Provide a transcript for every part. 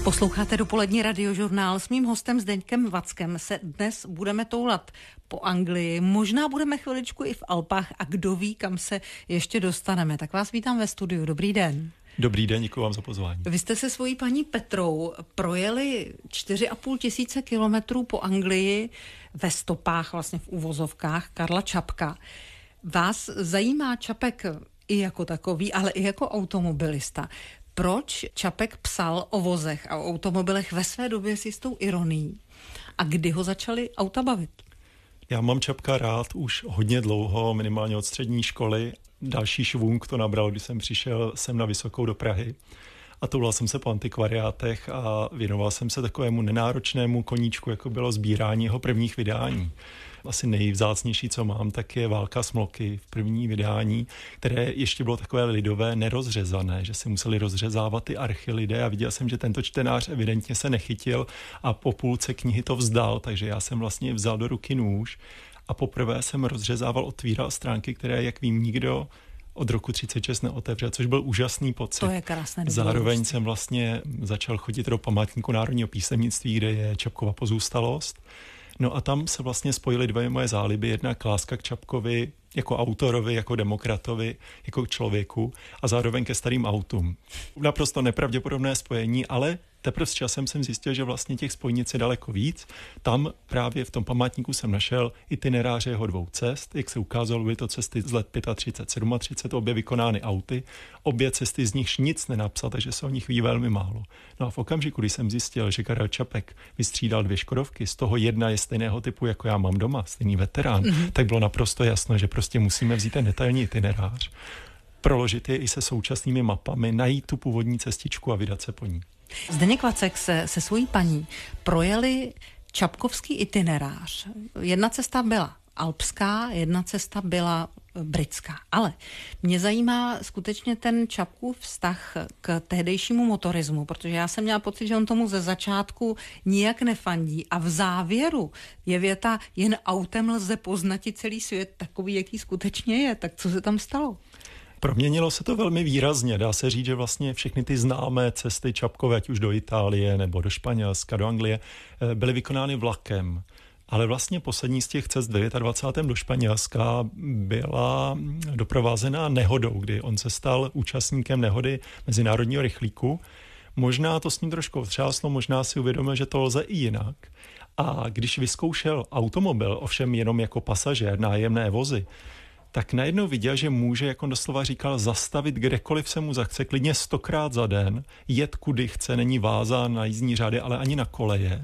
Posloucháte dopolední radiožurnál. S mým hostem Zdeňkem Vackem se dnes budeme toulat po Anglii. Možná budeme chviličku i v Alpách a kdo ví, kam se ještě dostaneme. Tak vás vítám ve studiu. Dobrý den. Dobrý den, děkuji vám za pozvání. Vy jste se svojí paní Petrou projeli 4,5 tisíce kilometrů po Anglii ve stopách, vlastně v uvozovkách Karla Čapka. Vás zajímá Čapek i jako takový, ale i jako automobilista. Proč Čapek psal o vozech a o automobilech ve své době s jistou ironií? A kdy ho začali auta bavit? Já mám Čapka rád už hodně dlouho, minimálně od střední školy. Další švung to nabral, když jsem přišel sem na Vysokou do Prahy. A toulal jsem se po antikvariátech a věnoval jsem se takovému nenáročnému koníčku, jako bylo sbírání jeho prvních vydání. Asi nejvzácnější, co mám, tak je Válka Smloky v první vydání, které ještě bylo takové lidové, nerozřezané, že si museli rozřezávat ty archy lidé a viděl jsem, že tento čtenář evidentně se nechytil a po půlce knihy to vzdal, takže já jsem vlastně vzal do ruky nůž a poprvé jsem rozřezával, otvíral stránky, které, jak vím, nikdo od roku 36 neotevřel, což byl úžasný pocit. To je krásné. Zároveň jsem vlastně začal chodit do památníku národního písemnictví, kde je Čapkova pozůstalost. No a tam se vlastně spojily dvě moje záliby. Jedna láska k Čapkovi jako autorovi, jako demokratovi, jako člověku a zároveň ke starým autům. Naprosto nepravděpodobné spojení, ale teprve s časem jsem zjistil, že vlastně těch spojnic je daleko víc. Tam právě v tom památníku jsem našel itineráře jeho dvou cest. Jak se ukázalo, byly to cesty z let 35, 37, obě vykonány auty. Obě cesty z nichž nic nenapsal, takže se o nich ví velmi málo. No a v okamžiku, kdy jsem zjistil, že Karel Čapek vystřídal 2 Škodovky, z toho jedna je stejného typu, jako já mám doma, stejný veterán, tak bylo naprosto jasno, že prostě musíme vzít ten detailní itinerář, proložit je i se současnými mapami, najít tu původní cestičku a vydat se po ní. Zdeněk Vacek se svojí paní projeli čapkovský itinerář. Jedna cesta byla alpská, jedna cesta byla britská. Ale mě zajímá skutečně ten Čapkův vztah k tehdejšímu motorismu, protože já jsem měla pocit, že on tomu ze začátku nijak nefandí a v závěru je věta, jen autem lze poznati celý svět takový, jaký skutečně je. Tak co se tam stalo? Proměnilo se to velmi výrazně. Dá se říct, že vlastně všechny ty známé cesty Čapkové, ať už do Itálie nebo do Španělska, do Anglie, byly vykonány vlakem. Ale vlastně poslední z těch cest 29. do Španělska byla doprovázená nehodou, kdy on se stal účastníkem nehody mezinárodního rychlíku. Možná to s ním trošku otřáslo, možná si uvědomil, že to lze i jinak. A když vyzkoušel automobil, ovšem jenom jako pasažér, nájemné vozy, tak najednou viděl, že může, jak on doslova říkal, zastavit kdekoliv se mu zachce, klidně 100krát za den, jet kudy chce, není vázán na jízdní řády, ale ani na koleje.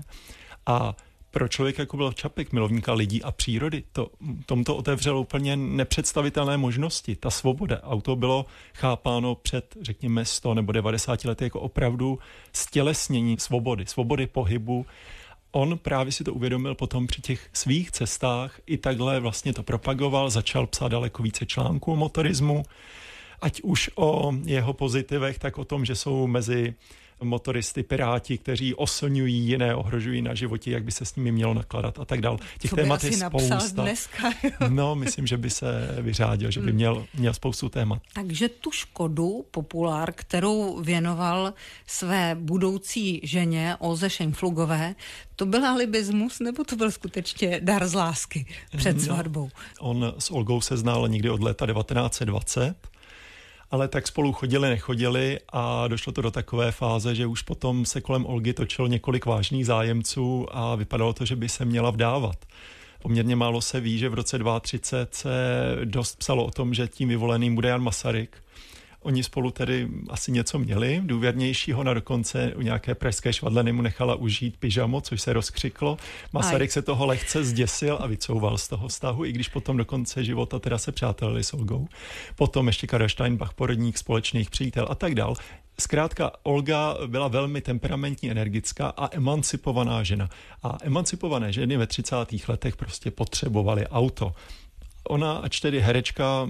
A pro člověka, jako byl Čapek, milovníka lidí a přírody, tomto otevřelo úplně nepředstavitelné možnosti. Ta svoboda. Auto bylo chápáno před, řekněme, 100 nebo 90 lety jako opravdu stělesnění svobody pohybu. On právě si to uvědomil potom při těch svých cestách, i takhle vlastně to propagoval, začal psát daleko více článků o motorismu, ať už o jeho pozitivech, tak o tom, že jsou mezi motoristy piráti, kteří oslňují jiné, ohrožují na životě, jak by se s nimi mělo nakladat a tak dál. Těch témat je spousta. Dneska, no, myslím, že by se vyřádil, že by měl spoustu témat. Takže tu Škodu Populár, kterou věnoval své budoucí ženě Olze Šenflugové, to byl alibismus, nebo to byl skutečně dar z lásky před svatbou? On s Olgou se znal někdy od léta 1920, ale tak spolu nechodili a došlo to do takové fáze, že už potom se kolem Olgy točilo několik vážných zájemců a vypadalo to, že by se měla vdávat. Poměrně málo se ví, že v roce 1932 se dost psalo o tom, že tím vyvoleným bude Jan Masaryk. Oni spolu tedy asi něco měli, důvěrnějšího, na dokonce u nějaké pražské švadleny mu nechala užít pyžamo, což se rozkřiklo. Masaryk se toho lehce zděsil a vycouval z toho vztahu, i když potom do konce života teda se přátelili s Olgou. Potom ještě Karel Steinbach, porodník, společných přítel a tak dál. Zkrátka, Olga byla velmi temperamentní, energická a emancipovaná žena. A emancipované ženy ve 30. letech prostě potřebovaly auto. Ona, ač tedy herečka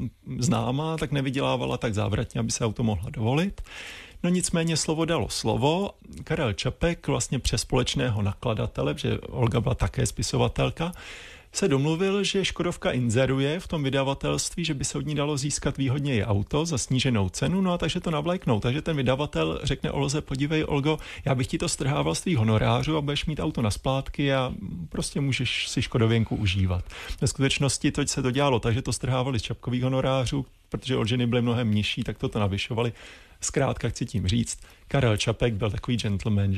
známá, tak nevydělávala tak závratně, aby se auto mohla dovolit. No nicméně slovo dalo slovo. Karel Čapek vlastně přes společného nakladatele, protože Olga byla také spisovatelka, se domluvil, že Škodovka inzeruje v tom vydavatelství, že by se od ní dalo získat výhodněji auto za sníženou cenu, no a takže to navléknou. Takže ten vydavatel řekne Olze, podívej Olgo, já bych ti to strhával z tvých honorářů a budeš mít auto na splátky a prostě můžeš si Škodověnku užívat. Ve skutečnosti to se to dělalo, takže to strhávali z čapkových honorářů, protože odženy byly mnohem nižší, tak to navyšovali. Zkrátka chci tím říct, Karel Čapek byl takový gentleman,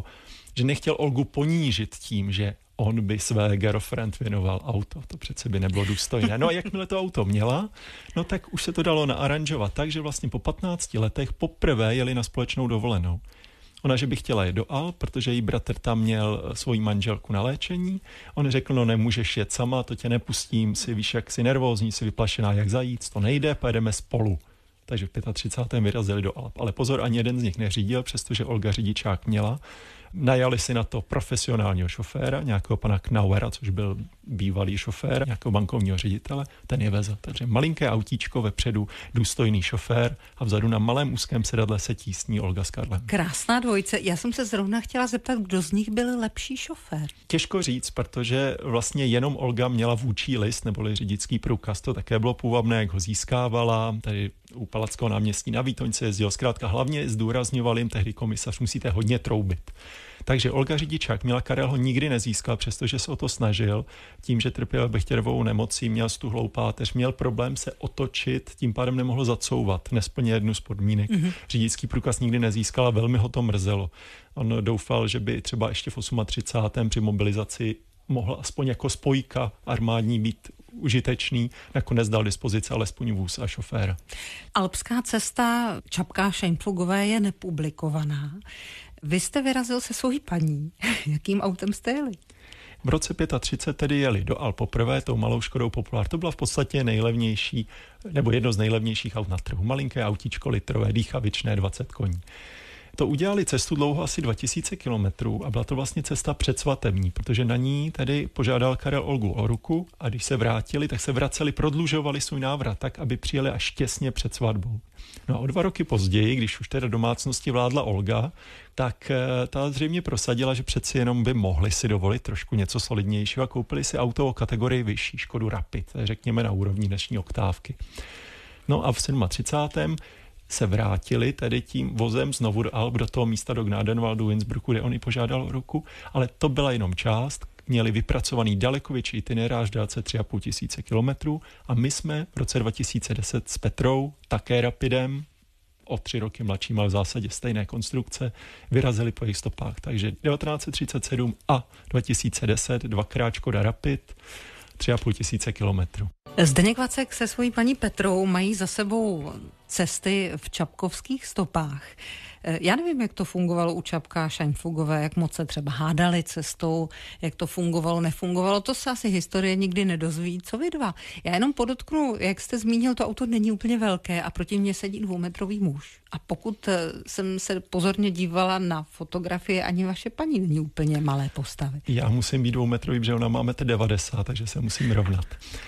že nechtěl Olgu ponížit tím, že on by své girlfriend věnoval auto. To přece by nebylo důstojné. No a jakmile to auto měla, no tak už se to dalo naaranžovat tak, že vlastně po 15 letech poprvé jeli na společnou dovolenou. Ona, že by chtěla jet do Alp, protože její bratr tam měl svoji manželku na léčení. On řekl, no nemůžeš jet sama, to tě nepustím, si víš, jak jsi nervózní, si vyplašená jak zajíc, to nejde, pojedeme spolu. Takže v 35. vyrazili do Alp. Ale pozor, ani jeden z nich neřídil, přestože Olga řidičák měla. Najali si na to profesionálního šoféra, nějakého pana Knauera, což byl bývalý šofér, nějakého bankovního ředitele, ten je vezl. Takže malinké autíčko vepředu, důstojný šofér a vzadu na malém úzkém sedadle se tísní Olga s Karlem. Krásná dvojice. Já jsem se zrovna chtěla zeptat, kdo z nich byl lepší šofér. Těžko říct, protože vlastně jenom Olga měla vůdčí list neboli řidičský průkaz. To také bylo půvabné, jak ho získávala. Tady u Palackého náměstí na Výtoňce jezdil. Zkrátka hlavně zdůrazňoval jim tehdy komisař, musíte hodně troubit. Takže Olga řidičák měla, Karel ho nikdy nezískal, přestože se o to snažil. Tím, že trpěl Bechtěrovou nemocí, měl stuhlou páteř, měl problém se otočit, tím pádem nemohl zacouvat, nesplně jednu z podmínek. Řidičský průkaz nikdy nezískal a velmi ho to mrzelo. On doufal, že by třeba ještě v 38. při mobilizaci mohl aspoň jako spojka armádní být užitečný, nakonec dal dispozici alespoň vůz a šoféra. Alpská cesta Čapka Šajnflugové je nepublikovaná. Vy jste vyrazil se svojí paní. Jakým autem jste jeli? V roce 35 tedy jeli do Alp poprvé tou malou Škodou Popular. To byla v podstatě nejlevnější, nebo jedno z nejlevnějších aut na trhu. Malinké autíčko litrové, dýchavičné, 20 koní. To udělali cestu dlouho asi 2000 kilometrů a byla to vlastně cesta předsvatební, protože na ní tedy požádal Karel Olgu o ruku a když se vrátili, tak se vraceli, prodlužovali svůj návrat tak, aby přijeli až těsně před svatbou. No a o 2 roky později, když už teda domácnosti vládla Olga, tak ta zřejmě prosadila, že přeci jenom by mohli si dovolit trošku něco solidnějšího a koupili si auto o kategorii vyšší, Škodu Rapid, řekněme na úrovni dnešní oktávky. No a v 37. se vrátili tedy tím vozem znovu do Alp, do toho místa do Gnadenwaldu, Innsbrucku, kde on i požádal o ruku, ale to byla jenom část, měli vypracovaný daleko větší itinerář délce 3500 kilometrů a my jsme v roce 2010 s Petrou, také Rapidem, o 3 roky mladším, ale v zásadě stejné konstrukce, vyrazili po jejich stopách. Takže 1937 a 2010 dvakrát Škoda Rapid, 3500 kilometrů. Zdeněk Vacek se svojí paní Petrou mají za sebou cesty v čapkovských stopách. Já nevím, jak to fungovalo u Čapka Šajnflugové, jak moc se třeba hádali cestou, jak to fungovalo, nefungovalo, to se asi historie nikdy nedozví. Co vy dva? Já jenom podotknu, jak jste zmínil, to auto není úplně velké a proti mně sedí 2metrový muž. A pokud jsem se pozorně dívala na fotografie, ani vaše paní není úplně malé postavy. Já musím být 2metrový, protože ona má 1,90 m, takže se musím rovnat.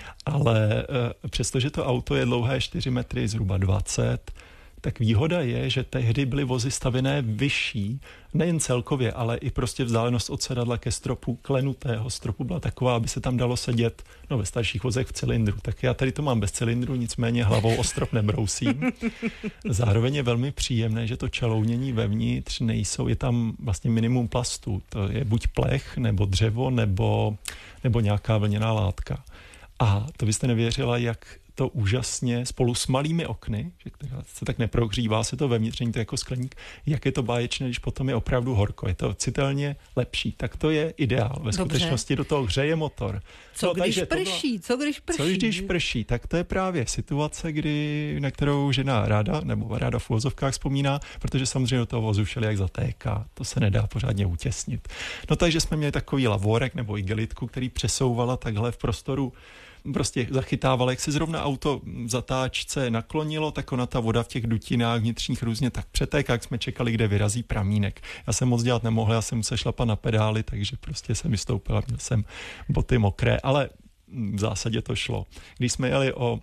Ale přestože to auto je dlouhé 4 metry, zhruba 20, tak výhoda je, že tehdy byly vozy stavěné vyšší, nejen celkově, ale i prostě vzdálenost od sedadla ke stropu, klenutého stropu byla taková, aby se tam dalo sedět, no ve starších vozech v cylindru. Tak já tady to mám bez cylindru, nicméně hlavou o strop nebrousím. Zároveň je velmi příjemné, že to čalounění vevnitř nejsou, je tam vlastně minimum plastu. To je buď plech, nebo dřevo, nebo nějaká vlněná látka. A to byste nevěřila, jak to úžasně spolu s malými okny, že se tak neprohřívá se to vevnitř, není to jako skleník, jak je to báječné, když potom je opravdu horko, je to citelně lepší. Tak to je ideál. Ve skutečnosti do toho hřeje motor. Co když prší? Co když prší? Tak to je právě situace, na kterou žena ráda, nebo ráda v uvozovkách vzpomíná, protože samozřejmě do toho vozu všelijak zatéká. To se nedá pořádně utěsnit. No takže jsme měli takový lavorek nebo igelitku, který přesouvala takhle v prostoru, prostě zachytával, jak se zrovna auto v zatáčce naklonilo, tak ona ta voda v těch dutinách vnitřních různě tak přetéká, jak jsme čekali, kde vyrazí pramínek. Já jsem moc dělat nemohl, já jsem musel šlapat na pedály, takže prostě jsem vystoupil a měl jsem boty mokré, ale v zásadě to šlo. Když jsme jeli o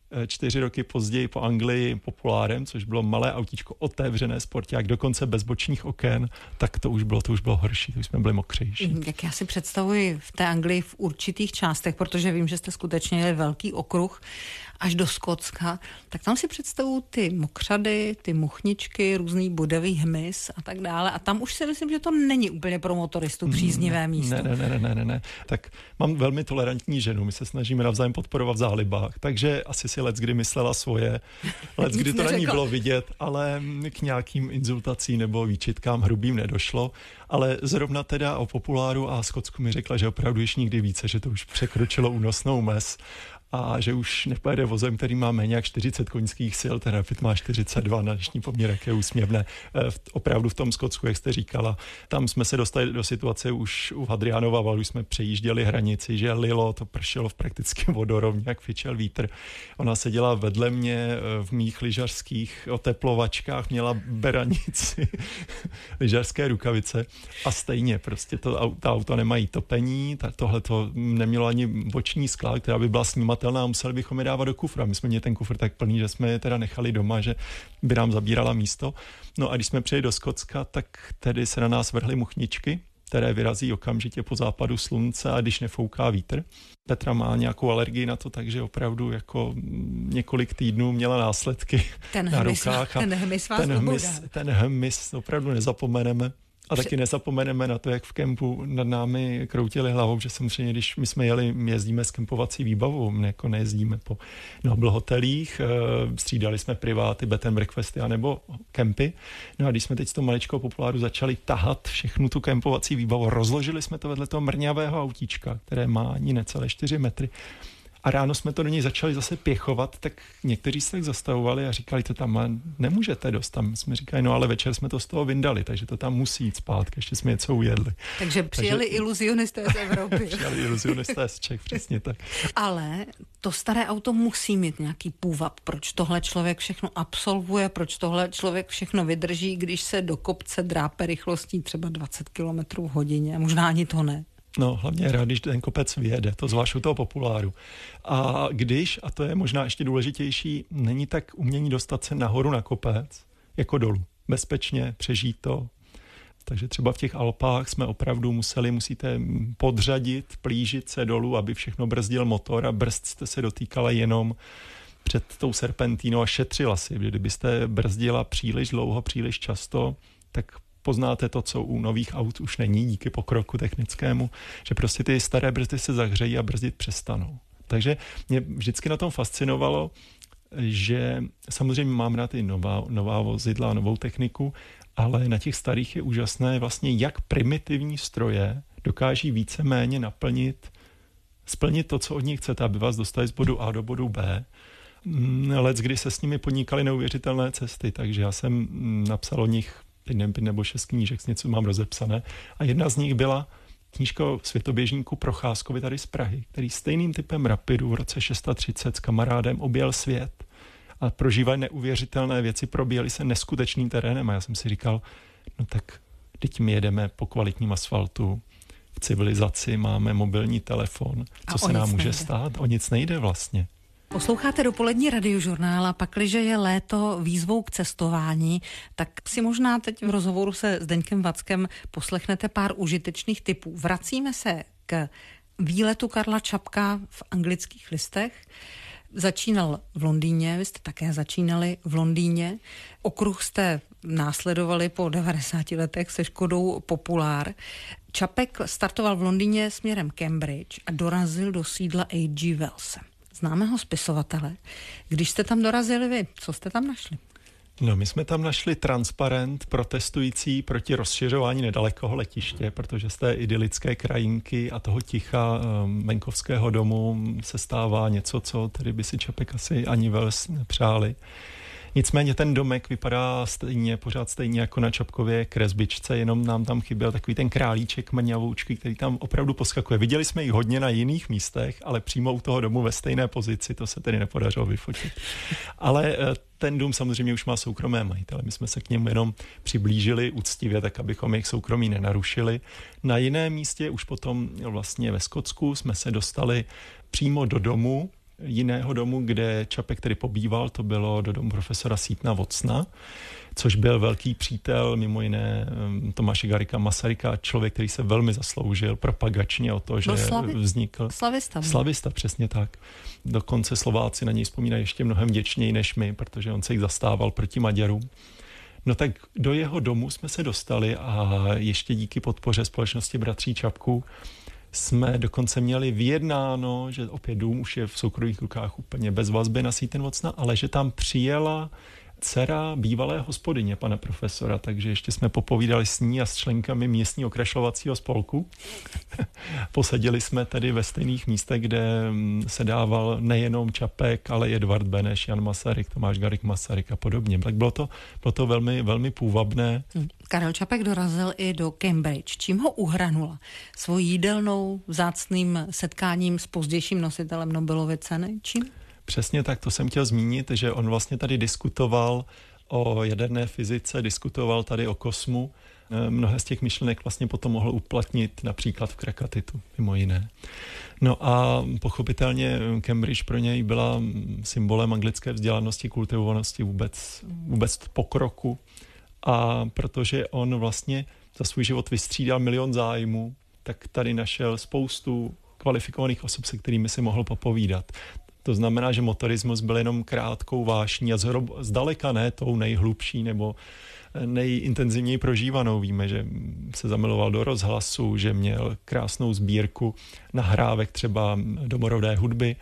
4 roky později po Anglii populárem, což bylo malé autíčko, otevřené sporták, dokonce bez bočních oken, tak to už bylo horší, to už jsme byli mokřejší. Jak já si představuji v té Anglii v určitých částech, protože vím, že jste skutečně jeli velký okruh až do Skotska, tak tam si představuji ty mokřady, ty muchničky, různý bodavý hmyz a tak dále. A tam už si myslím, že to není úplně pro motoristu příznivé místo. Ne. Tak mám velmi tolerantní ženu, my se snažíme navzájem podporovat v zálibách, takže asi si leckdy myslela svoje, leckdy to na ní bylo vidět, ale k nějakým insultacím nebo výčitkám hrubým nedošlo. Ale zrovna teda o Populáru a Skotsku mi řekla, že opravdu již nikdy více, že to už překročilo únosnou mez a že už nepojede vozem, který má méně jak 40 koňských sil, ten Rapid má 42 na dnešní poměr, jak je úsměvné. Opravdu v tom Skotsku, jak jste říkala, tam jsme se dostali do situace už u Hadrianova valu, jsme přejížděli hranici, že lilo, to pršelo v prakticky vodorovně, jak fičel vítr. Ona seděla vedle mě v mých lyžařských oteplovačkách, měla beranici, lyžařské rukavice a stejně prostě ta auta nemají topení, tohle to nemělo ani boční skla, která by byla snímat, museli bychom je dávat do kufra. My jsme měli ten kufr tak plný, že jsme je teda nechali doma, že by nám zabírala místo. No a když jsme přijeli do Skotska, tak tedy se na nás vrhly muchničky, které vyrazí okamžitě po západu slunce a když nefouká vítr. Petra má nějakou alergii na to, takže opravdu jako několik týdnů měla následky na rukách. Ten hmyz opravdu nezapomeneme. A taky nezapomeneme na to, jak v kempu nad námi kroutili hlavou, že samozřejmě, když my jsme jezdíme s kempovací výbavou, my jako nejezdíme po Noble hotelích, střídali jsme priváty, bed and breakfasty anebo kempy. No a když jsme teď z toho maličkého Populáru začali tahat všechnu tu kempovací výbavu, rozložili jsme to vedle toho mrňavého autíčka, které má ani necelé 4 metry. A ráno jsme to do něj začali zase pěchovat, tak někteří se tak zastavovali a říkali, to tam nemůžete dost. Tam jsme říkali, no ale večer jsme to z toho vyndali, takže to tam musí jít zpátky, ještě jsme něco ujedli. Takže přijeli iluzionisté z Evropy. Přijeli iluzionisté z Čech, přesně tak. Ale to staré auto musí mít nějaký půvab, proč tohle člověk všechno absolvuje, proč tohle člověk všechno vydrží, když se do kopce drápe rychlostí třeba 20 km v hodině, možná ani to ne. No, hlavně rád, když ten kopec vyjede, to zvlášť u toho Populáru. A když, a to je možná ještě důležitější, není tak umění dostat se nahoru na kopec, jako dolů. Bezpečně přežít to. Takže třeba v těch Alpách jsme opravdu musíte podřadit, plížit se dolů, aby všechno brzdil motor a brzd jste se dotýkala jenom před tou serpentínou a šetřila si. Kdybyste brzdila příliš dlouho, příliš často, tak poznáte to, co u nových aut už není díky pokroku technickému, že prostě ty staré brzdy se zahřejí a brzdit přestanou. Takže mě vždycky na tom fascinovalo, že samozřejmě mám rád i nová vozidla, novou techniku, ale na těch starých je úžasné vlastně, jak primitivní stroje dokáží víceméně splnit to, co od nich chcete, aby vás dostali z bodu A do bodu B. Kdy se s nimi podnikaly neuvěřitelné cesty, takže já jsem napsal o nich 5 nebo 6 knížek, něco mám rozepsané. A jedna z nich byla knížka o světoběžníku Procházkovi tady z Prahy, který stejným typem Rapidu v roce 630 s kamarádem objel svět a prožívali neuvěřitelné věci, probíjeli se neskutečným terénem a já jsem si říkal, no tak teď my jedeme po kvalitním asfaltu, v civilizaci máme mobilní telefon, co se nám může stát? O nic nejde vlastně. Posloucháte dopolední radiožurnál a pakliže je léto výzvou k cestování, tak si možná teď v rozhovoru se Zdeňkem Vackem poslechnete pár užitečných tipů. Vracíme se k výletu Karla Čapka v Anglických listech. Začínal v Londýně, vy jste také začínali v Londýně. Okruh jste následovali po 90 letech se Škodou Populár. Čapek startoval v Londýně směrem Cambridge a dorazil do sídla A.G. Wellse, známého spisovatele. Když jste tam dorazili vy, co jste tam našli? No, my jsme tam našli transparent protestující proti rozšiřování nedalekého letiště, protože z té idylické krajinky a toho ticha venkovského domu se stává něco, co tedy by si Čapek asi ani Wells nepřáli. Nicméně ten domek vypadá pořád stejně jako na Čapkově kresbičce, jenom nám tam chyběl takový ten králíček mrňavoučky, který tam opravdu poskakuje. Viděli jsme ji hodně na jiných místech, ale přímo u toho domu ve stejné pozici, to se tedy nepodařilo vyfotit. Ale ten dům samozřejmě už má soukromé majitele. My jsme se k němu jenom přiblížili úctivě, tak abychom jejich soukromí nenarušili. Na jiném místě, už potom vlastně ve Skotsku, jsme se dostali přímo do domu jiného domu, kde Čapek tedy pobýval, to bylo do domu profesora Sítna Vocna, což byl velký přítel, mimo jiné Tomáše Garrigua Masaryka, člověk, který se velmi zasloužil propagačně o to, že vznikl... Slavista, přesně tak. Dokonce Slováci na něj vzpomínají ještě mnohem vděčněji než my, protože on se jich zastával proti Maďarům. No tak do jeho domu jsme se dostali a ještě díky podpoře společnosti bratří Čapků jsme dokonce měli vyjednáno, že opět dům už je v soukromých rukách úplně bez vazby na Sítn Vocna, ale že tam přijela dcera bývalé hospodyně pana profesora, takže ještě jsme popovídali s ní a s členkami místního okrašlovacího spolku. Posadili jsme tedy ve stejných místech, kde se dával nejenom Čapek, ale i Edvard Beneš, Jan Masaryk, Tomáš Garrigue Masaryk a podobně. Tak bylo to velmi, velmi půvabné. Karel Čapek dorazil i do Cambridge. Čím ho uhranula? Svojí jídelnou, vzácným setkáním s pozdějším nositelem Nobelovy ceny? Čím? Přesně tak, to jsem chtěl zmínit, že on vlastně tady diskutoval o jaderné fyzice, diskutoval tady o kosmu. Mnohé z těch myšlenek vlastně potom mohl uplatnit například v Krakatitu, mimo jiné. No a pochopitelně Cambridge pro něj byla symbolem anglické vzdělanosti, kultivovanosti, vůbec pokroku. A protože on vlastně za svůj život vystřídal milion zájmů, tak tady našel spoustu kvalifikovaných osob, se kterými si mohl popovídat. To znamená, že motorismus byl jenom krátkou vášní a zdaleka ne tou nejhlubší nebo nejintenzivněji prožívanou. Víme, že se zamiloval do rozhlasu, že měl krásnou sbírku nahrávek třeba domorodé hudby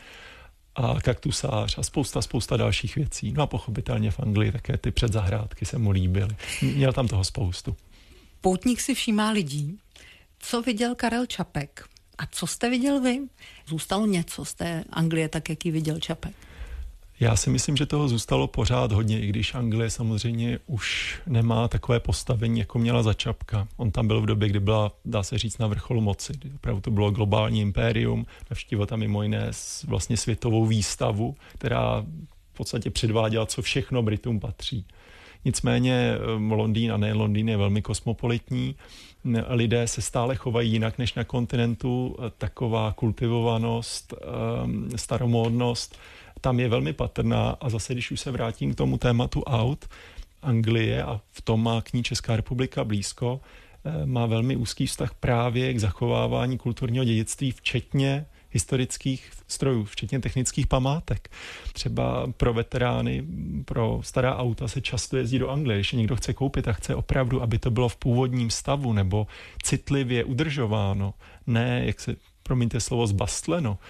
a kaktusář a spousta dalších věcí. No a pochopitelně v Anglii také ty předzahrádky se mu líbily. Měl tam toho spoustu. Poutník si všímá lidí. Co viděl Karel Čapek? A co jste viděl vy? Zůstalo něco z té Anglie, tak jak ji viděl Čapek? Já si myslím, že toho zůstalo pořád hodně, i když Anglie samozřejmě už nemá takové postavení, jako měla za Čapka. On tam byl v době, kdy byla, dá se říct, na vrcholu moci. Opravdu to bylo globální impérium, navštívil tam mimo jiné vlastně světovou výstavu, která v podstatě předváděla, co všechno Britům patří. Nicméně Londýn, a ne Londýn, je velmi kosmopolitní. Lidé se stále chovají jinak než na kontinentu. Taková kultivovanost, staromódnost tam je velmi patrná. A zase, když už se vrátím k tomu tématu aut, Anglie, a v tom má k ní Česká republika blízko, má velmi úzký vztah právě k zachovávání kulturního dědictví, včetně historických strojů, včetně technických památek. Třeba pro veterány, pro stará auta se často jezdí do Anglie. Když někdo chce koupit a chce opravdu, aby to bylo v původním stavu nebo citlivě udržováno, ne, jak se, promiňte slovo, zbastleno,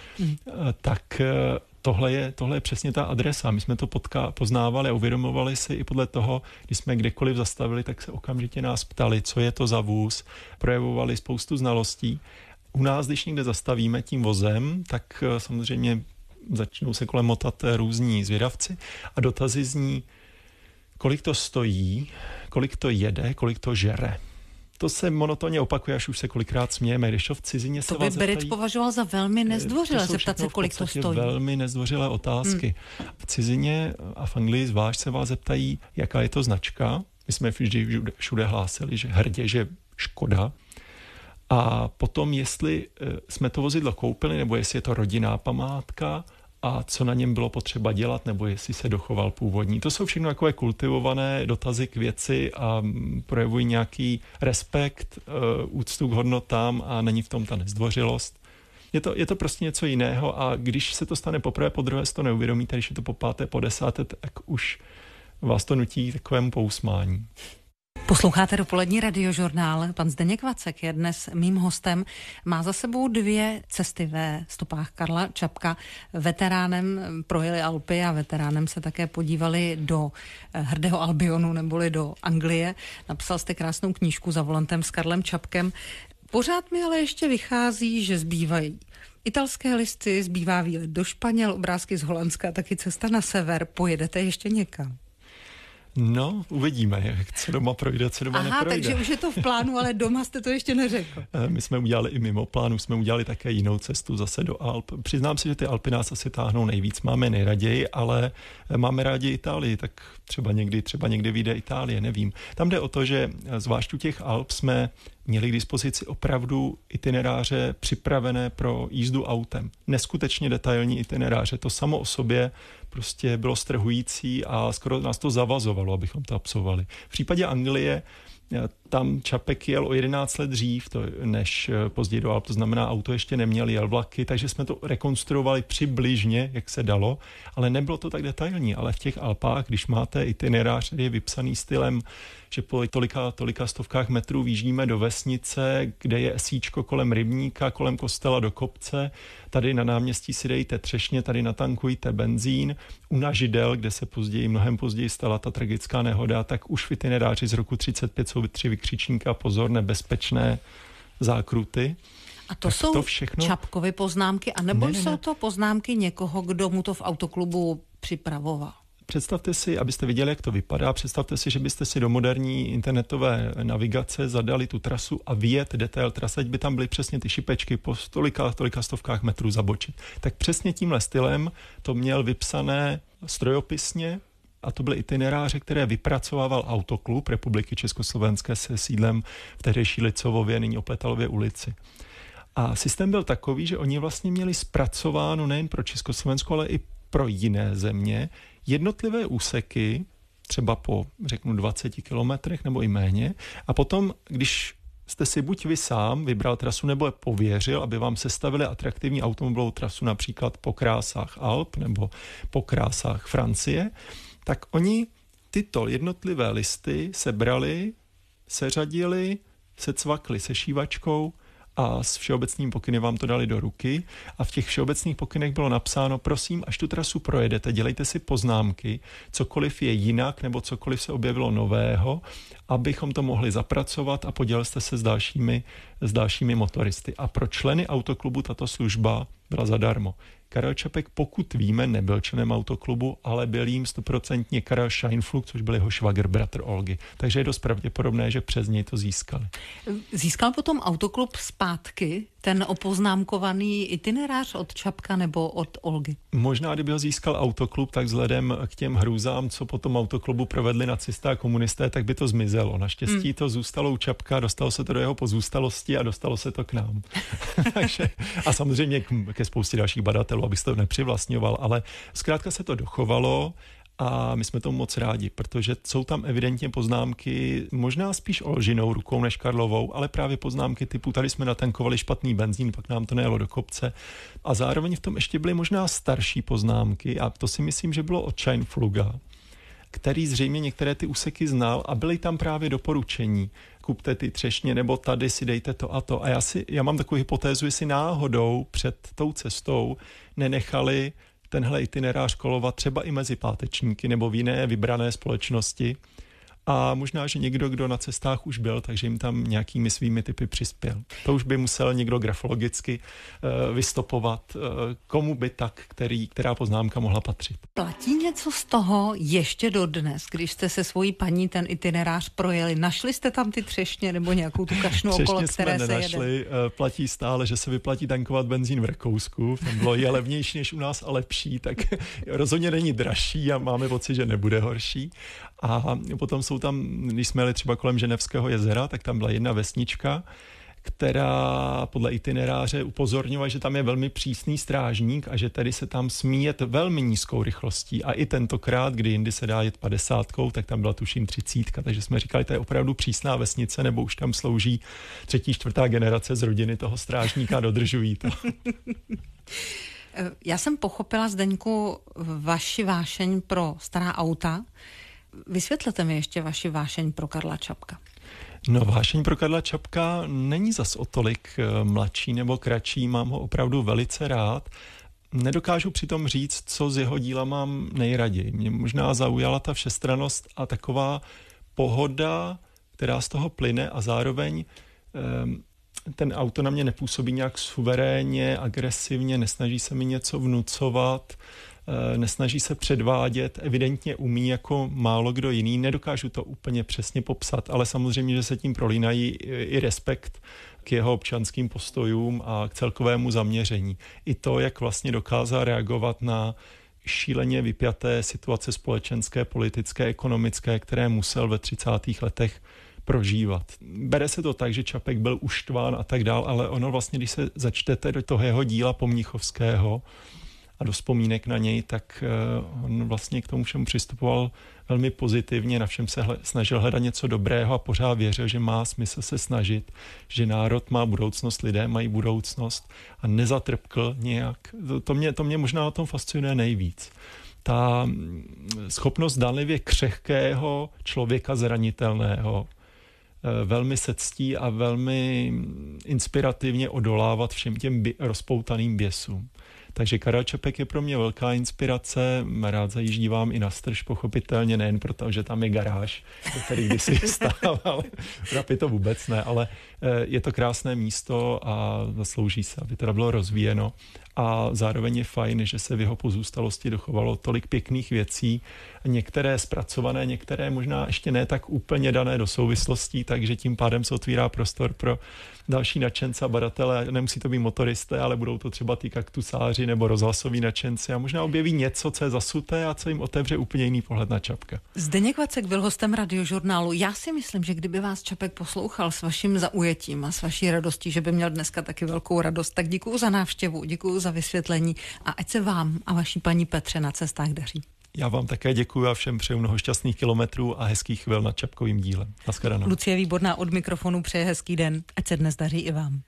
tak tohle je přesně ta adresa. My jsme to poznávali a uvědomovali si i podle toho, když jsme kdekoliv zastavili, tak se okamžitě nás ptali, co je to za vůz, projevovali spoustu znalostí. U nás, když někde zastavíme tím vozem, tak samozřejmě začnou se kolem motat různí zvědavci a dotazy zní, kolik to stojí, kolik to jede, kolik to žere. To se monotónně opakuje, až už se kolikrát smějeme, když to v cizině se vás zeptají. To by Brit považoval za velmi nezdvořilé zeptat se, kolik to stojí. Velmi nezdvořilé otázky. V cizině a v Anglii zvlášť se vás zeptají, jaká je to značka. My jsme vždy všude hlásili, že hrdě, že Škoda. A potom, jestli jsme to vozidlo koupili, nebo jestli je to rodinná památka a co na něm bylo potřeba dělat, nebo jestli se dochoval původní. To jsou všechno takové kultivované dotazy k věci a projevují nějaký respekt, úctu k hodnotám a není v tom ta nezdvořilost. Je to prostě něco jiného a když se to stane poprvé, podruhé si to neuvědomíte, když je to po páté, po desáté, tak už vás to nutí k takovému pousmání. Posloucháte dopolední radiožurnál. Pan Zdeněk Vacek je dnes mým hostem. Má za sebou 2 cesty ve stopách Karla Čapka. Veteránem projeli Alpy a veteránem se také podívali do hrdého Albionu neboli do Anglie. Napsal jste krásnou knížku Za volantem s Karlem Čapkem. Pořád mi ale ještě vychází, že zbývají italské listy, zbývá výlet do Španěl, obrázky z Holandska, taky cesta na sever. Pojedete ještě někam? No, uvidíme, jak se doma projde, co doma neprojde. Takže už je to v plánu, ale doma jste to ještě neřekl. My jsme udělali i mimo plánu, jsme udělali také jinou cestu zase do Alp. Přiznám si, že ty Alpy nás asi táhnou nejvíc, máme nejraději, ale máme rádi Itálii, tak třeba někdy vyjde Itálie, nevím. Tam jde o to, že zvlášť u těch Alp jsme měli k dispozici opravdu itineráře připravené pro jízdu autem. Neskutečně detailní itineráře. To samo o sobě prostě bylo strhující a skoro nás to zavazovalo, abychom to absolvovali. V případě Anglie tam Čapek jel o 11 let dřív, než později do Alp, to znamená, auto ještě neměl, jel vlaky, takže jsme to rekonstruovali přibližně, jak se dalo, ale nebylo to tak detailní, ale v těch Alpách, když máte itinerář, který je vypsaný stylem, že po tolika stovkách metrů výjíždíme do vesnice, kde je esíčko kolem rybníka, kolem kostela do kopce, tady na náměstí si dejte třešně, tady natankujte benzín, u Nažidel, kde se mnohem později stala ta tragická nehoda, tak už v itineráři z roku 35 jsou 3 vykřičníka, pozor, nebezpečné zákruty. A to jsou to všechno... Čapkovy poznámky, anebo jsou to poznámky někoho, kdo mu to v autoklubu připravoval? Představte si, abyste viděli, jak to vypadá, představte si, že byste si do moderní internetové navigace zadali tu trasu a vyjet detail trasy, ať by tam byly přesně ty šipečky po tolika stovkách metrů zabočit. Tak přesně tímhle stylem to měl vypsané strojopisně a to byly itineráře, které vypracovával Autoklub Republiky Československé se sídlem v tehdejší Licovově, nyní Oplétalově ulici. A systém byl takový, že oni vlastně měli zpracováno nejen pro Československo, ale i pro jiné země jednotlivé úseky, třeba po, 20 kilometrech nebo i méně. A potom, když jste si buď vy sám vybral trasu, nebo je pověřil, aby vám sestavili atraktivní automobilovou trasu například po krásách Alp nebo po krásách Francie, tak oni tyto jednotlivé listy sebrali, seřadili, secvakli se šívačkou a s všeobecným pokyny vám to dali do ruky a v těch všeobecných pokynech bylo napsáno, prosím, až tu trasu projedete, dělejte si poznámky, cokoliv je jinak nebo cokoliv se objevilo nového, abychom to mohli zapracovat a podělili jste se s dalšími motoristy. A pro členy autoklubu tato služba byla zadarmo. Karel Čapek, pokud víme, nebyl členem autoklubu, ale byl jím 100% Karel Scheinflug, což byl jeho švagr, bratr Olgy. Takže je dost pravděpodobné, že přes něj to získali. Získal potom autoklub zpátky ten opoznámkovaný itinerář od Čapka nebo od Olgy? Možná, kdyby ho získal autoklub, tak vzhledem k těm hrůzám, co potom autoklubu provedli nacisté a komunisté, tak by to zmizelo. Naštěstí to zůstalo u Čapka, dostalo se to do jeho pozůstalosti a dostalo se to k nám. Takže, a samozřejmě ke spoustě dalších badatelů, abych to nepřivlastňoval, ale zkrátka se to dochovalo a my jsme tomu moc rádi, protože jsou tam evidentně poznámky, možná spíš Olžinou rukou než Karlovou, ale právě poznámky typu, tady jsme natankovali špatný benzín, pak nám to nejelo do kopce. A zároveň v tom ještě byly možná starší poznámky a to si myslím, že bylo od Scheinfluga, který zřejmě některé ty úseky znal a byly tam právě doporučení. Kupte ty třešně, nebo tady si dejte to a to. A já mám takovou hypotézu, jestli náhodou před tou cestou nenechali tenhle itinerář kolovat třeba i mezi pátečníky nebo v jiné vybrané společnosti. A možná, že někdo, kdo na cestách už byl, takže jim tam nějakými svými typy přispěl. To už by musel někdo grafologicky vystopovat, komu by tak, která poznámka mohla patřit. Platí něco z toho ještě dodnes, když jste se svojí paní ten itinerář projeli? Našli jste tam ty třešně nebo nějakou tu kašnu okolo, které se nenašli. Platí stále, že se vyplatí tankovat benzín v Rakousku. Tam bylo je levnější než u nás a lepší, tak rozhodně není dražší a máme pocit, že nebude horší. A potom jsou tam, když jsme jeli třeba kolem Ženevského jezera, tak tam byla jedna vesnička, která podle itineráře upozorňovala, že tam je velmi přísný strážník a že tady se tam smí jet velmi nízkou rychlostí. A i tentokrát, kdy jindy se dá jet 50, tak tam byla tuším 30, takže jsme říkali, to je opravdu přísná vesnice, nebo už tam slouží 3., 4. generace z rodiny toho strážníka a dodržují to. Já jsem pochopila, Zdeňku, vaši vášeň pro stará auta. Vysvětlete mi ještě vaši vášeň pro Karla Čapka. No, vášeň pro Karla Čapka není zas o tolik mladší nebo kratší, mám ho opravdu velice rád. Nedokážu přitom říct, co z jeho díla mám nejraději. Mě možná zaujala ta všestrannost a taková pohoda, která z toho plyne a zároveň ten auto na mě nepůsobí nějak suverénně, agresivně, nesnaží se mi něco vnucovat, nesnaží se předvádět, evidentně umí jako málo kdo jiný, nedokážu to úplně přesně popsat, ale samozřejmě, že se tím prolínají i respekt k jeho občanským postojům a k celkovému zaměření. I to, jak vlastně dokázal reagovat na šíleně vypjaté situace společenské, politické, ekonomické, které musel ve 30. letech prožívat. Bere se to tak, že Čapek byl uštván a tak dál, ale ono vlastně, když se začtete do toho jeho díla pomnichovského a do vzpomínek na něj, tak on vlastně k tomu všemu přistupoval velmi pozitivně, na všem se snažil hledat něco dobrého a pořád věřil, že má smysl se snažit, že národ má budoucnost, lidé mají budoucnost a nezatrpkl nějak. To mě možná na tom fascinuje nejvíc. Ta schopnost danlivě křehkého člověka zranitelného velmi se ctí a velmi inspirativně odolávat všem těm rozpoutaným běsům. Takže Karel Čapek je pro mě velká inspirace, rád zajíždívám i na Strž, pochopitelně, nejen proto, že tam je garáž, do který kdysi stával, Rapy to vůbec ne, ale je to krásné místo a zaslouží se, aby teda bylo rozvíjeno. A zároveň je fajn, že se v jeho pozůstalosti dochovalo tolik pěkných věcí, některé zpracované, některé možná ještě ne tak úplně dané do souvislostí, takže tím pádem se otvírá prostor pro další nadšence a badatele. Nemusí to být motoristé, ale budou to třeba ty kaktusáři nebo rozhlasoví nadšenci a možná objeví něco, co je zasuté a co jim otevře úplně jiný pohled na Čapka. Zdeněk Vacek byl hostem Radiožurnálu. Já si myslím, že kdyby vás Čapek poslouchal s vaším zaujetím a s vaší radostí, že by měl dneska taky velkou radost, tak děkuju za návštěvu, děkuju za vysvětlení a ať se vám a vaší paní Petře na cestách daří. Já vám také děkuji a všem přeju mnoho šťastných kilometrů a hezkých chvil nad Čapkovým dílem. Naschledanou. Lucie Výborná od mikrofonu přeje hezký den, ať se dnes daří i vám.